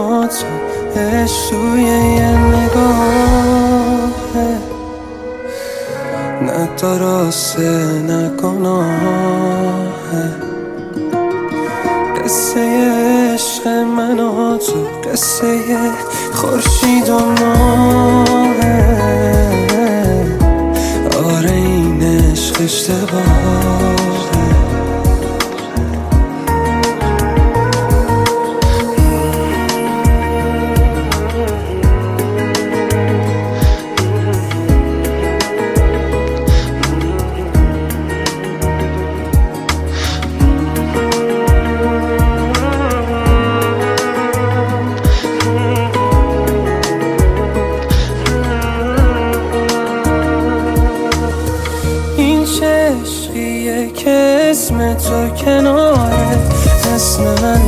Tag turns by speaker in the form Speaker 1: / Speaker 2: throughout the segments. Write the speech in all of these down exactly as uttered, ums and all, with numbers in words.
Speaker 1: با تو عشق توی یه نگاهه، نه درسته نه گناهه. قصه عشق من و تو قصه خورشید و ماهه. آره این عشق اشتباهه. عشقیه که اسم تو کناره اسم من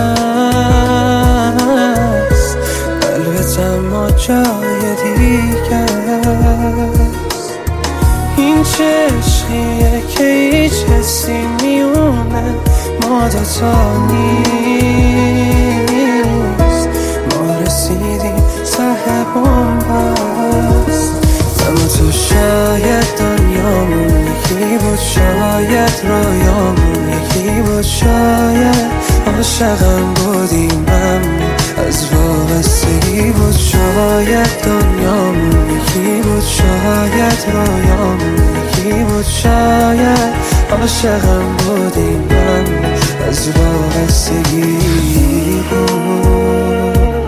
Speaker 1: هست، قلبت اما جای دیگه است. این چه عشقیه که هیچ حسی میونه ما دوتا نیست، ما رسیدیم ته بومبست. اما تو شاید دنیامون یکی بود، شاید رویامون یکی بود، شاید عاشقم بودیم اما از وابستگی بود. شاید دنیامون یکی بود، شاید رویامون یکی بود، شاید عاشقم بودیم اما از وابستگی بود.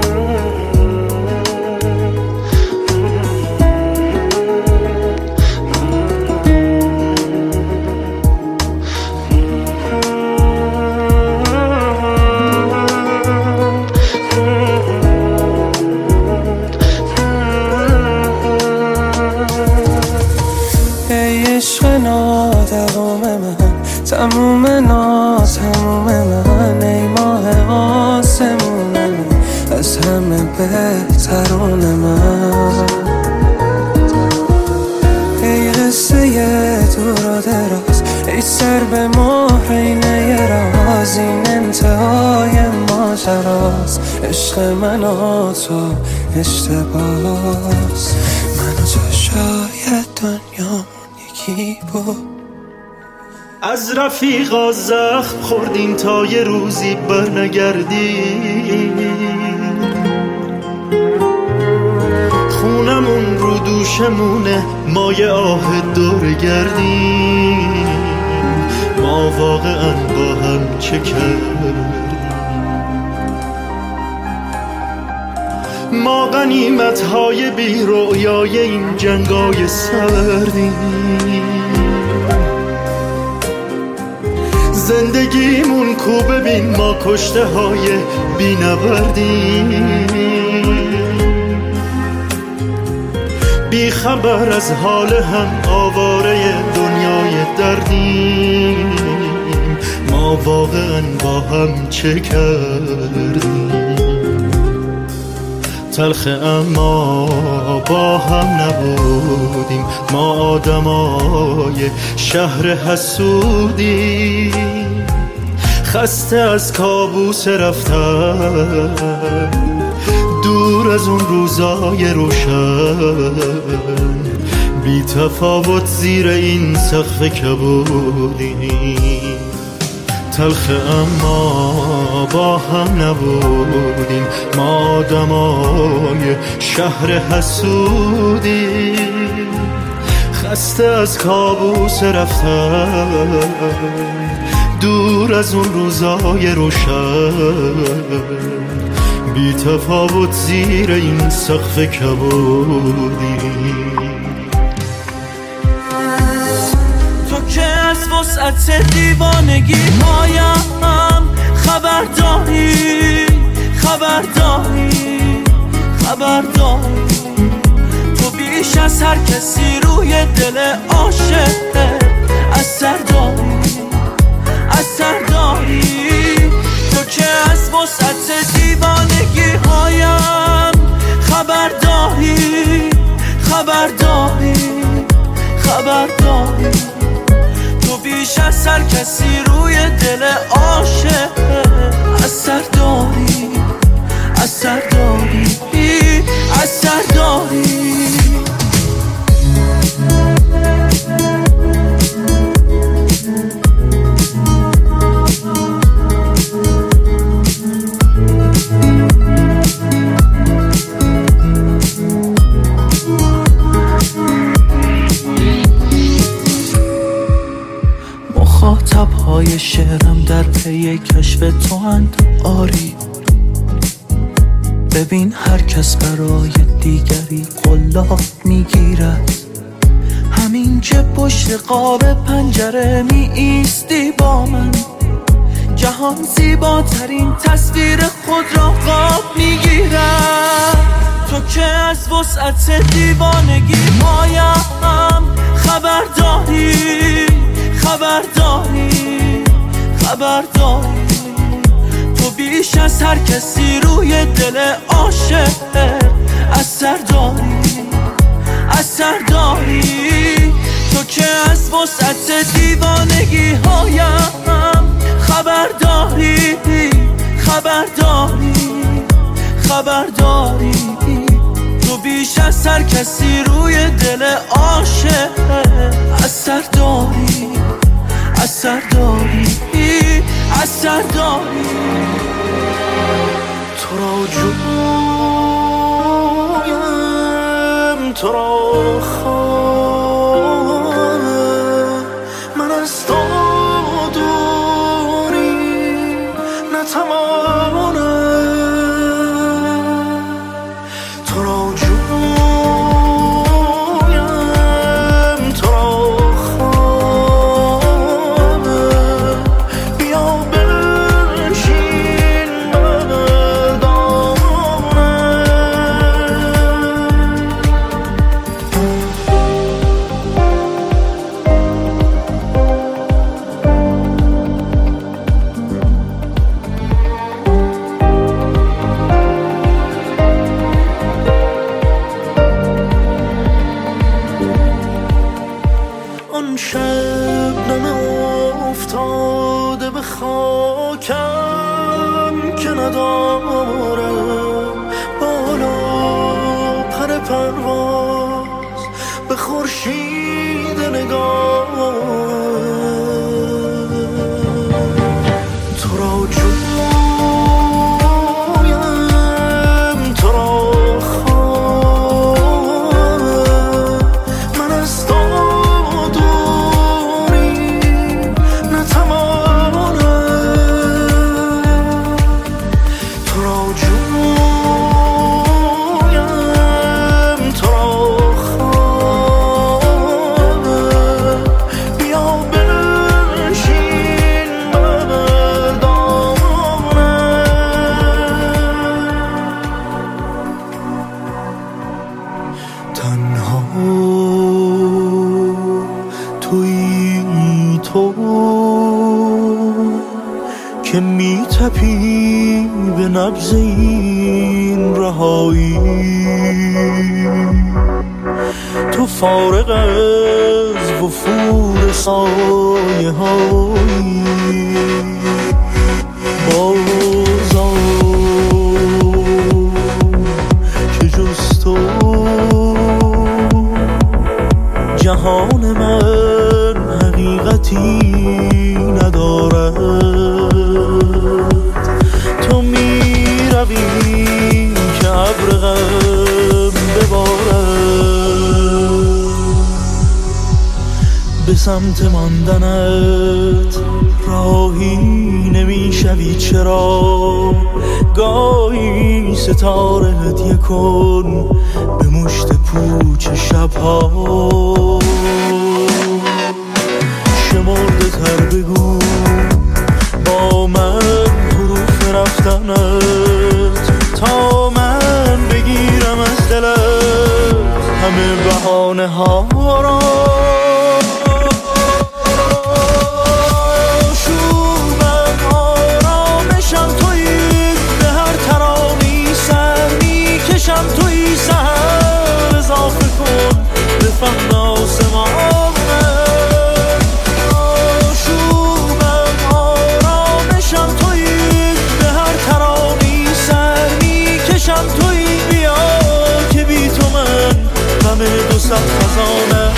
Speaker 1: عشق نادوام من، تموم ناز تموم من، ای ماه آسمون من، از همه بهترون من. ای قصه دور و دراز، ای سر به مهر اینه راز، این انتهای ماجراست. عشق من و تو اشتباهست، من و تو شاید دنیا یکی بود.
Speaker 2: از رفیقا زخم خوردیم تا یه روزی برنگردیم، خونمون رو دوشمونه ما یه آه دور گردیم. ما واقعا با هم چه کردیم؟ ما غنیمت های بی رویای این جنگای سردیم. زندگیمون کو ببین ما کشته های بی نوردیم. بی خبر از حال هم آواره دنیای دردیم. ما واقعا با هم چه کردیم؟ تلخه اما با هم نبودیم، ما آدمای شهر حسودیم. خسته از کابوس رفتن، دور از اون روزای روشن، بی تفاوت زیر این سقف کبودیم. تلخه اما با هم نبودیم، ما آدمای شهر حسودیم. خسته از کابوس رفتن، دور از اون روزای روشن، بی تفاوت زیر این سقف کبودیم.
Speaker 3: که از وسعت دیوانگی هایم خبر داری، خبر داری، خبر داری. تو بیش از هر کسی روی دل عاشق اثر داری، اثر داری. تو که از وسعت دیوانگی هایم خبر داری، خبر داری، خبر داری. بیش از هر کسی روی دل عاشق اثر داری، اثر چشم تو اند آری. ببین هر کس برای دیگری قلاب میگیرد، همین که پشت قاب پنجره می ایستی با من، جهان زیباترین تصویر خود را قاب میگیرد. تو که از وسعت دیوانگی هایم خبر داری، خبر داری، خبر داری. تو بیش از هر کسی روی دل عاشق اثر داری، اثر داری. تو که از وسعت دیوانگی هایم خبر داری، خبر داری، خبر داری. تو بیش از هر کسی روی دل عاشق اثر داری، اثر داری، اثر داری.
Speaker 2: تو را جویم، تو را خواهم، من از تو دوری نتوانم. تو را جویم، تو را خواهم، بیا بنشین شبنم افتاده به خاکم که ندارم بالا پر پرواز به خورشید نگاه. تو را جویم، تو را خواهم، من از تو تنها توی تو که میتپی به نبض این رهایی. تو فارغ از وفور سایه هایی بازا که جز تو جهان من حقیقتی ندارد. تو می روی که ابر غم ببارد، به سمت ماندنت راهی نمیشوی. چرا گاهی ستاره هدیه کن به مشت پوچ شبها. شمرده تر بگو با من حروف رفتنت تا من بگیرم از دلت همه بهانه ها را. توی سهر اضافه کن به فهم آسمانه. آشوبم آرامشم توی به هر ترانی سر میکشم توی. بیا که بی تو من غم دو صد خزانه.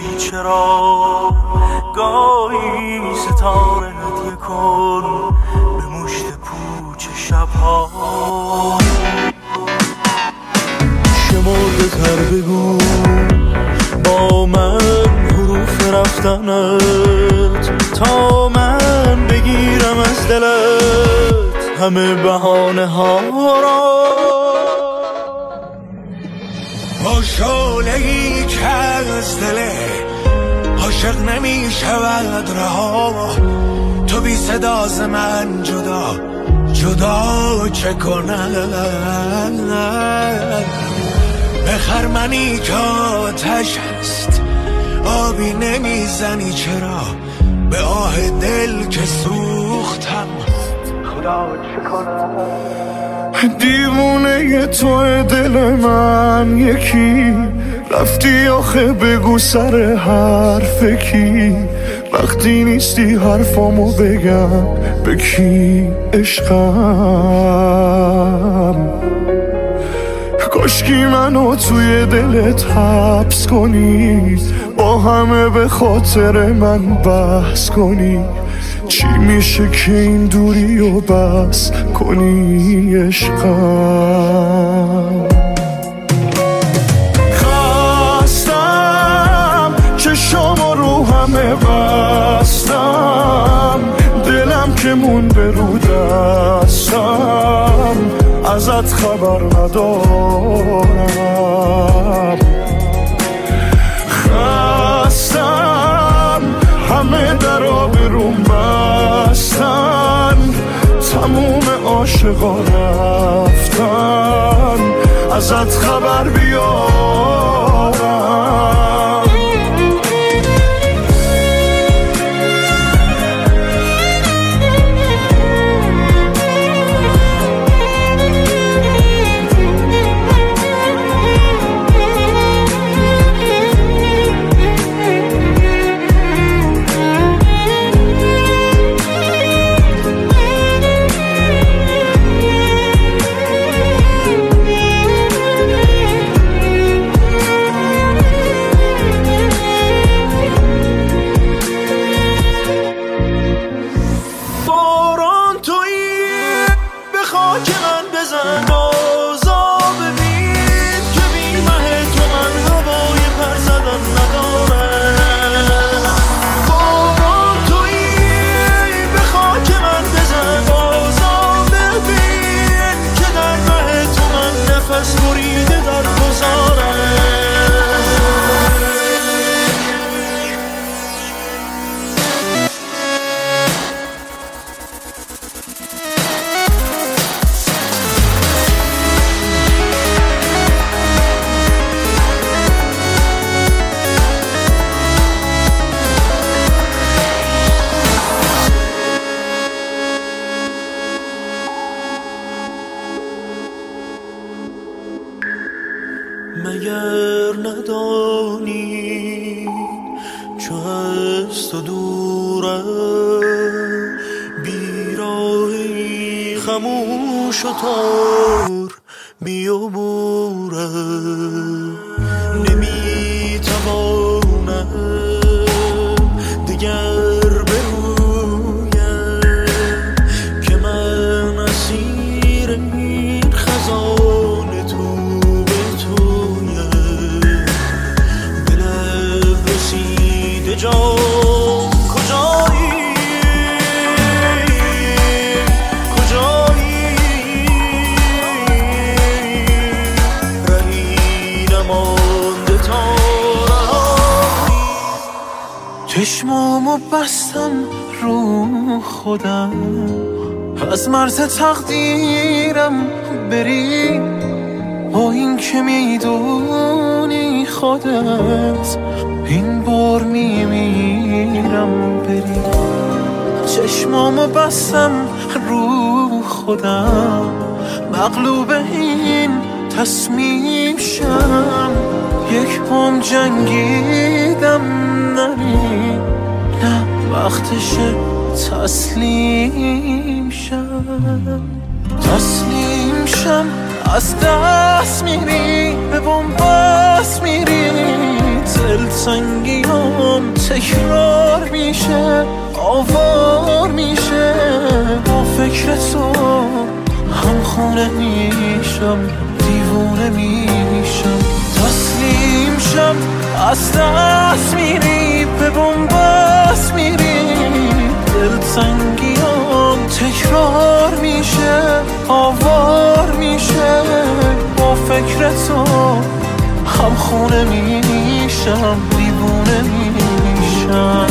Speaker 2: چرا گاهی ستاره هدیه کن به مشت پوچ شبها شمرده تر بگو با من حروف رفتنت تا من بگیرم از دلت همه بهانه ها را با شعله‌ای که از دل عاشق نمی شود رها تو بی صدا ز من جدا جدا چه کنم به خرمنی که آتش است آبی نمیزنی چرا به آه دل که سوختم خدا چه کنم
Speaker 4: دیوونه تو دل من یکی رفتی آخه بگو سر حرف کی وقتی نیستی حرفامو بگم به کی عشقم کاشکی منو توی دلت حبس کنی با همه به خاطر من بحث کنی چی میشه که این دوری و بس کنی عشقم خستم چشامو رو همه بستم دلم که مونده رو دستم ازت خبر ندارم خستم همه در آبروم بستن تموم عاشقا رفتن ازت خبر بیارم
Speaker 2: مگر ندانی چو از تو دوره بیراهی خموش و تار بیابوره نمیتوانم دیگر برویم که من اسیر این خزان تو جان کجایی کجایی رهی نمانده تا رهایی
Speaker 3: چشمامو بستم رو خودم از مرز تقدیرم بری با این که میدونی خودت این بار میمیرم بری چشمامو بستم رو خودم مغلوب این تصمیم شم یک هم جنگیدم نری نه وقتشه تسلیم شم تسلیم شم از دست میری به بنبست میری دلتنگیام تکرار میشه، آوار میشه، با فکر تو هم خونه میشم، دیوونه میشم، تسلیم شم از دست میری، به بنبست میری، دلتنگیام تکرار میشه، آوار میشه، با فکر تو هم خونه میشم، دیوونه میشم.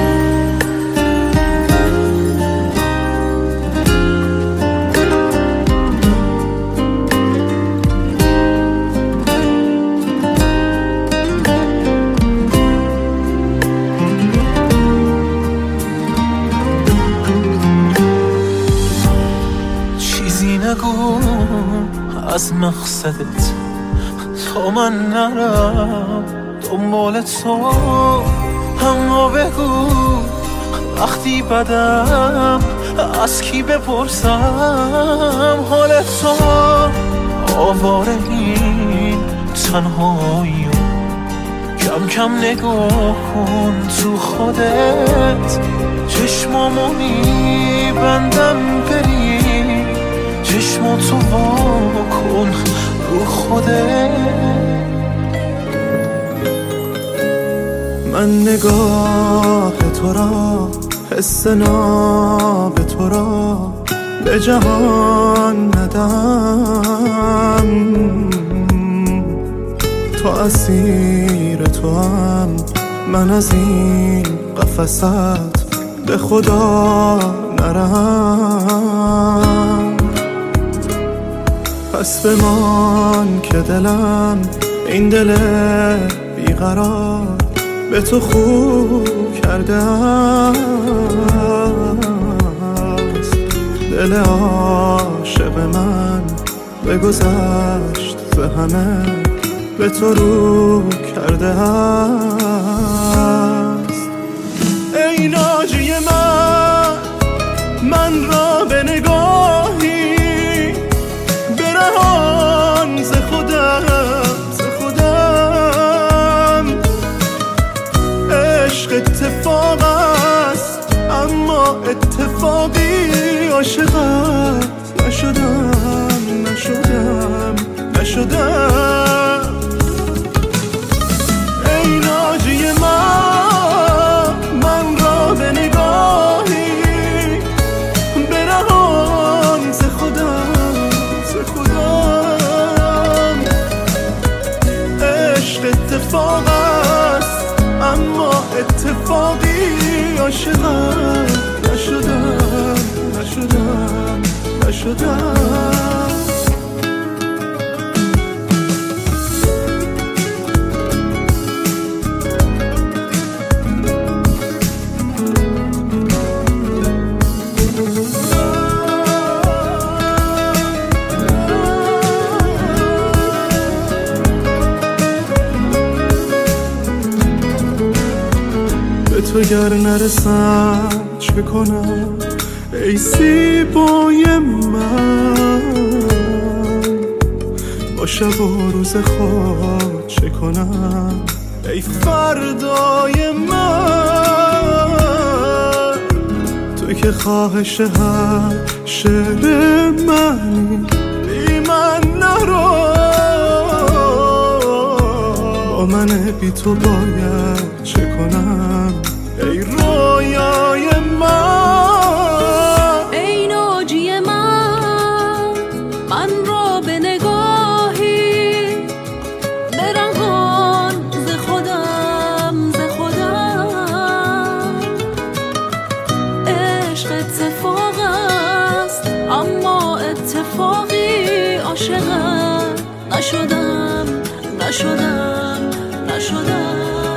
Speaker 3: نگو از مقصدت تا من نرم دنبال تو، اما بگو وقتی بدم از کی بپرسم حال تو، آواره این تنهایی کم کم نگاه کن تو خودت، چشمامو میبندم بری، چشماتو وا کن رو خودت.
Speaker 1: من نگاه تو را، حس ناب تو را به جهان ندم، تو اسیر تو هم، من از این قفست به خدا نرم. پس بمان که دلم این دل بیقرار به تو خوب کرده است، دل عاشق من بگذشت ز همه به تو رو کرده است. ای ناجی من، من را به نگاهی برهان ز خودم، ز خودم. عشق اتفاق است اما اتفاقی عاشقت نشدم، نشدم، نشدم. ای ناجی من، من را به نگاهی برهان ز خودم، ز خودم. عشق اتفاق است اما اتفاقی عاشقت نشدم، نشدم، نشدم. تو گر نرسم چه کنم ای زیبای من، با شب و روز خود چه کنم ای فردای من. تو که خواهش هر شعر منی، بی من نرو، با من بی تو باید چه کنم ای رویای من.
Speaker 5: ای ناجی من، من را به نگاهی برهان ز خودم، ز خودم. عشق اتفاق است اما اتفاقی عاشقت نشدم، نشدم، نشدم.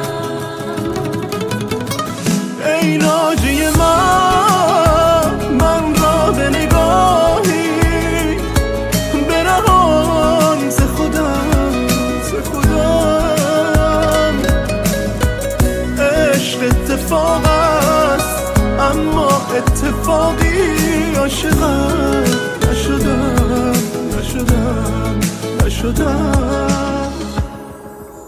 Speaker 1: ای ناجی من، من را به نگاهی برهان ز خودم، ز خودم. عشق اتفاق است اما اتفاقی عاشقت نشدم، نشدم، نشدم.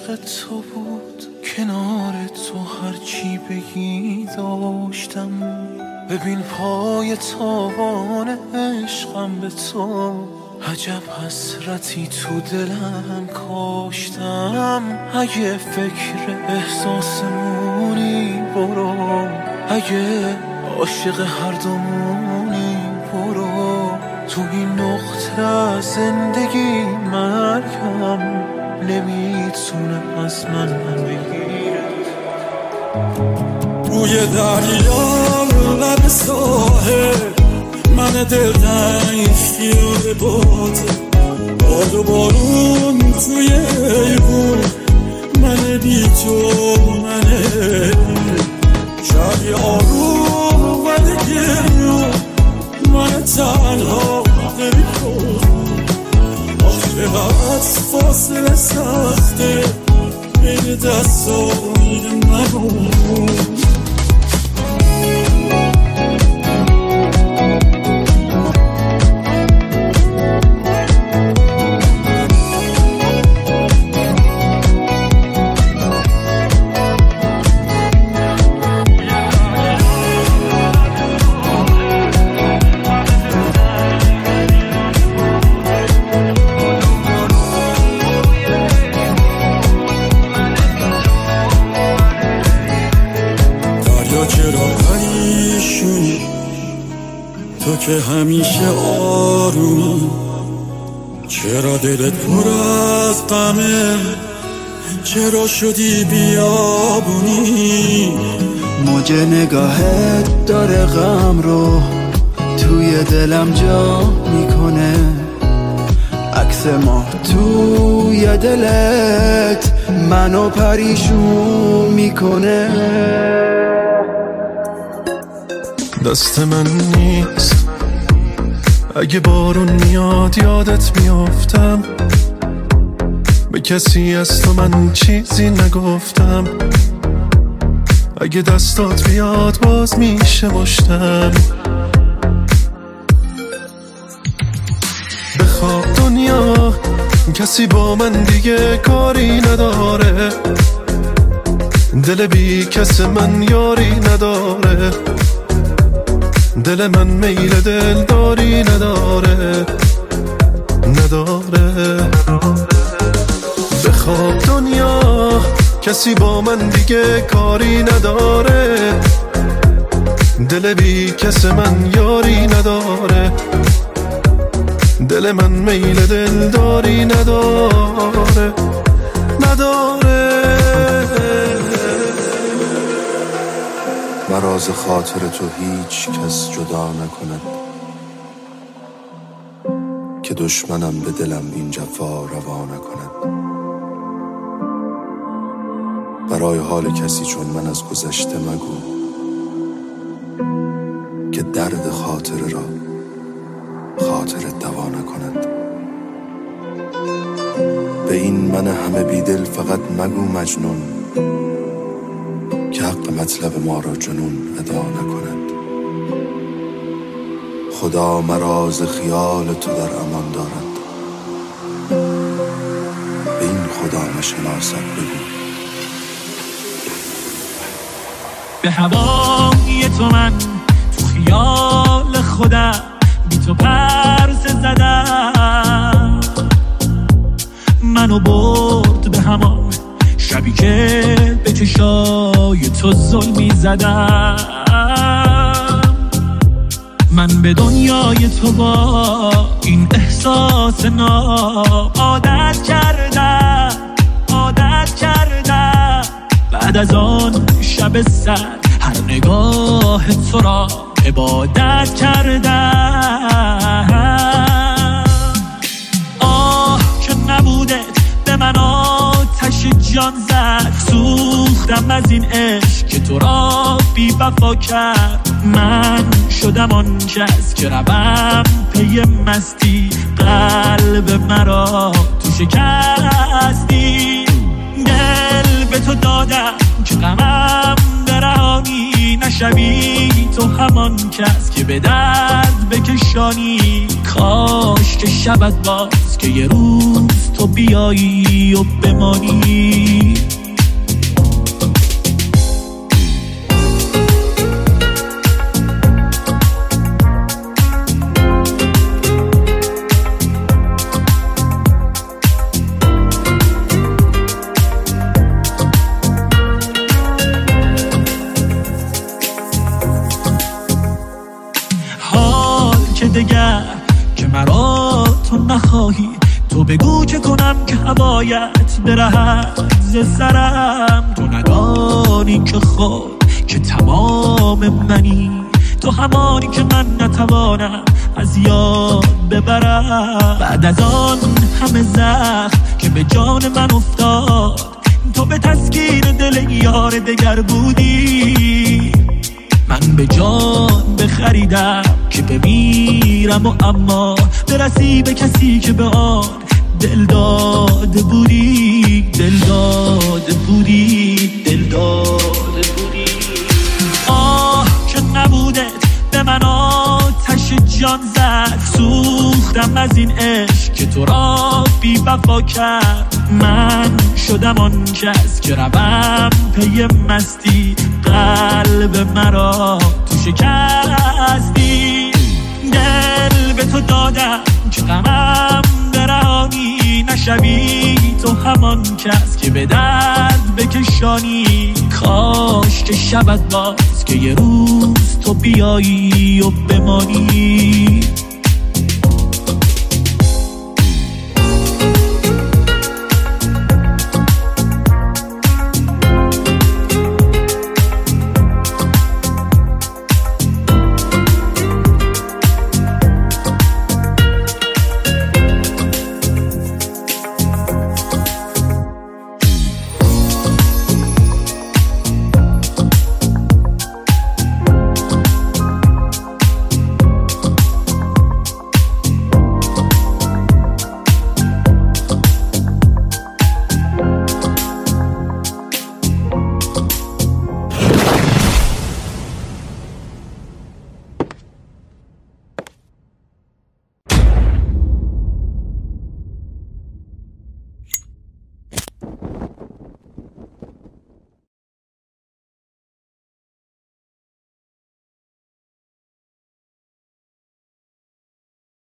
Speaker 3: عشق تو بود، کنار تو هرچی بگی داشتم. ببین پای تابان عشقم به تو، عجب حسرتی تو دلم کاشتم. اگه فکر احساسمونی برو، اگه عاشق هر دومونی برو. تو این نقطه از زندگی مرگم نمیتونه از من بگیره.
Speaker 6: روی دریا لب ساحل من دلتنگ خیال باته، باد و بارون توی ایوون من بی تو من شبی آروم ولی گریون من تنها غریب کن. آخه از فاصله سخته بین دستای من. تو که همیشه آرومی، چرا دلت پر از غمه؟ چرا شدی بیابونی؟
Speaker 1: موج نگاهت داره غم رو توی دلم جا میکنه. عکس ما توی دلت منو پریشون میکنه.
Speaker 3: دست من نیست اگه بارون میاد یادت میافتم. به کسی از تو من چیزی نگفتم. اگه دستات بیاد باز میشه مشتم. بخواب دنیا کسی با من دیگه کاری نداره. دل بی کس من یاری نداره. دل من میل دلداری نداره نداره. بخواب دنیا کسی با من دیگه کاری نداره. دل بی کس من یاری نداره. دل من میل دلداری نداره نداره.
Speaker 7: مرا ز خاطر تو هیچ کس جدا نکند، که دشمنم به دلم این جفا روا نکند. برای حال کسی چون من از گذشته مگو، که درد خاطر را خاطرت دوا نکند. به این من همه بیدل فقط مگو مجنون، که حق مطلب ما را جنون ادا نکند. خدا مرا ز خیال تو در امان دارد، به این خدا نشناسد بگو.
Speaker 2: به هوای تو من تو خیال خودم بی تو پرسه زدم. منو برد به همان شبی که به چشای تو ظلمی زدم. من به دنیای تو با این احساس ناب عادت کردم عادت کردم. بعد از آن شب سر هر نگاه تو را عبادت کردم. آه که نبوده به من آتش جان زد. سوختم از این عشق که تو را بی وفا کرد. من شدم آن کس که روم پی مستی. قلب مرا تو شکستی. دل به تو دادم که غمم درهانی نشوی تو همان کس که به درد بکشانی. کاش که شبت باز که یه روز تو بیایی و بمانی. دگر که مرا تو نخواهی، تو بگو که کنم که هوایت برهد ز سرم. تو ندانی که خود که تمام منی، تو همانی که من نتوانم از یاد ببرم. بعد از آن همه زخم که به جان من افتاد، تو به تسکین دل یار دگر بودی. من به جان بخریدم که بمیرم و اما برسی به کسی که به آن دل داده بودی. دل داده بودی دل داده بودی. آه که نبودت به من آتش جان زد. سوختم از این عشق که تو را بی وفا کرد. من شدم آن کس که روم پی مستی، قلب مرا تو شکستی. دل به تو دادم که غمم برهانی. نشوی تو همان کس که به درد بکشانی. کاش که شبت باز که یه روز تو بیایی و بمانی.